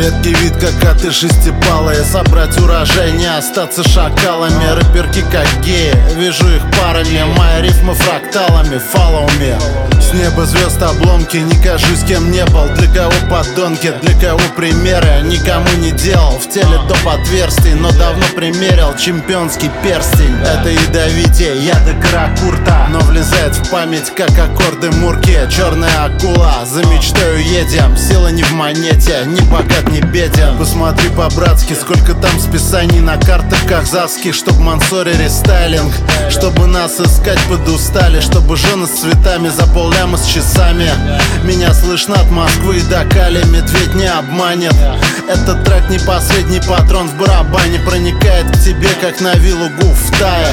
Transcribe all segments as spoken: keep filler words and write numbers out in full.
Редкий вид, как коты шестипалые. Собрать урожай, не остаться шакалами. Рэперки как геи, вижу их парами. Мои рифмы фракталами, follow me. С неба звезд обломки, не кажусь кем не был. Для кого подонки, для кого примеры. Никому не делал, в теле доп. Отверстий, но давно примерил чемпионский перстень. Это ядовитие, яды каракурта, но влезает в память, как аккорды мурки. Черная акула, за мечтою едем. Сила не в монете, ни богат, ни беден. Посмотри по-братски, сколько там списаний на картах казахских. Чтоб Мансори рестайлинг, чтобы нас искать подустали. Чтобы жены с цветами за полляма с часами. Меня слышно от Москвы до Кали, медведь не обманет. Этот трек не последний патрон в барабане. Проникает к тебе, как на виллу Гуф в Тае.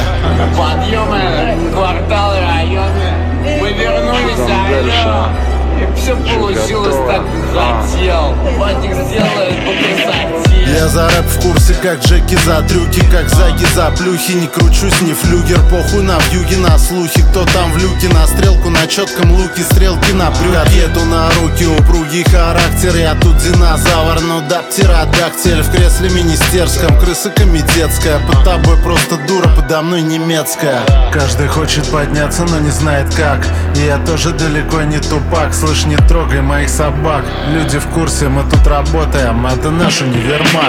Подъемы, кварталы, районы. Мы вернулись, алло. И все получилось так, как хотел. Батик сделает по красоте. Я за рэп в курсе, как Джеки за трюки, как Заги за плюхи. Не кручусь, не флюгер, похуй на вьюги, на слухи. Кто там в люке, на стрелку, на четком луке. Стрелки на брюки, еду на руки, упругий характер. Я тут динозавр, ну да, птеродактиль. В кресле министерском, крыса комитетская. Под тобой просто дура, подо мной немецкая. Каждый хочет подняться, но не знает как. И я тоже далеко не тупак. Слышь, не трогай моих собак. Люди в курсе, мы тут работаем, это наш универмаг.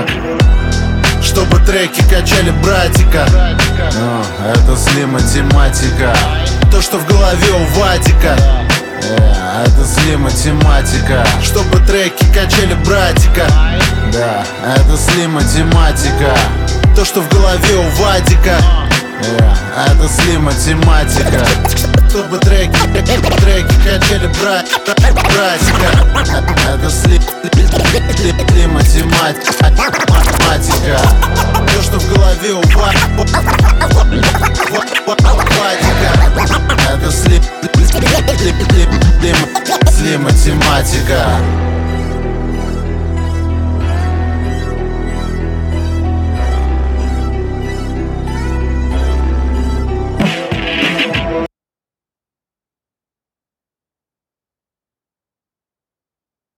Чтобы треки качали братика, ну, это сли математика. То, что в голове у Вадика, yeah, это сли математика. Чтобы треки качали братика, да, это сли математика. То, что в голове у Вадика, yeah, это сли математика. Чтобы треки, треки качали бра братика, это сли, сли, сли математика. То, что в голове у Вадика, это сли, сли, сли, сли математика.